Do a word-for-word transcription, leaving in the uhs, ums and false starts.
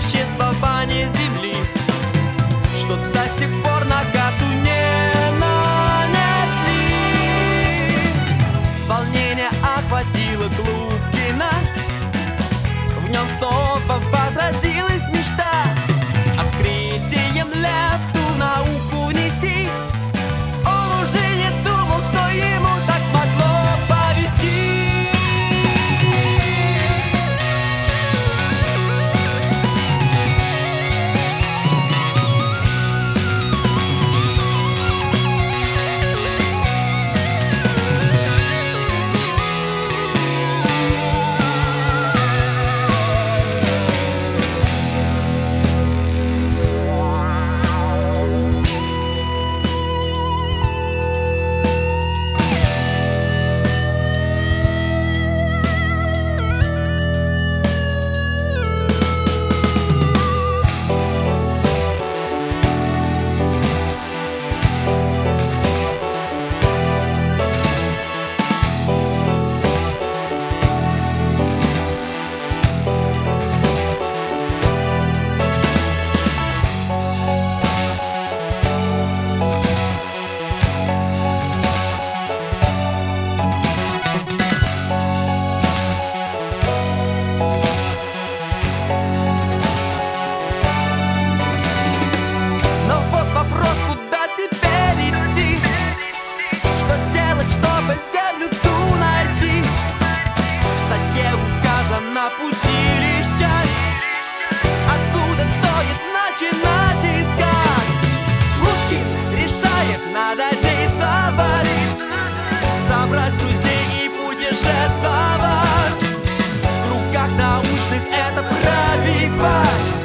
существования Земли, что до сих пор на карту не нанесли. Волнение охватило клуб кино, в нем снова возродилась мечта открытием лепту в науку внести. Он уже не думал, что ему так могло повести. Вопрос, куда теперь идти? Что делать, чтобы землю ту найти? В статье указана пути лишь часть, откуда стоит начинать искать. Лукин решает, надо действовать, собрать друзей и путешествовать. В кругах научных это пробивать.